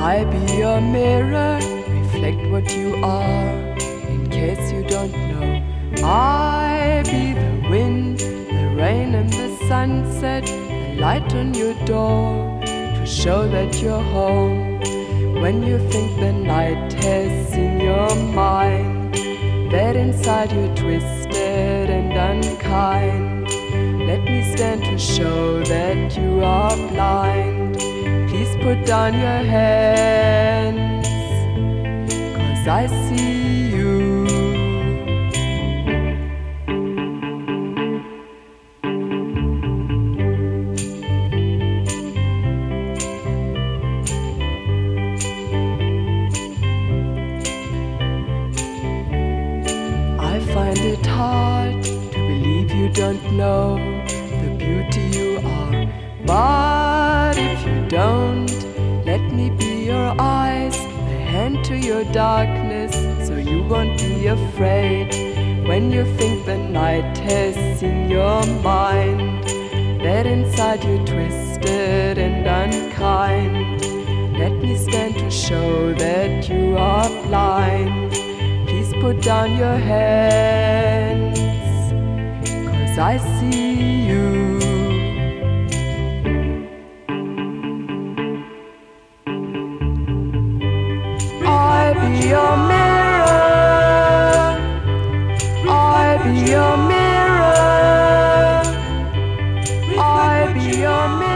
I be your mirror, reflect what you are, in case you don't know. I be the wind, the rain and the sunset, the light on your door, to show that you're home. When you think the night has seen your mind, that inside you're twisted and unkind, let me stand to show that you are blind. Please put down your hands, 'cause I see you. I find it hard to believe you don't know the beauty you are. But if you don't, let me be your eyes, a hand to your darkness, so you won't be afraid. When you think the night has seen your mind, that inside you're twisted and unkind, let me stand to show that you are blind. Please put down your hands, 'cause I see you. I be your mirror, I be your mirror, I be your mirror.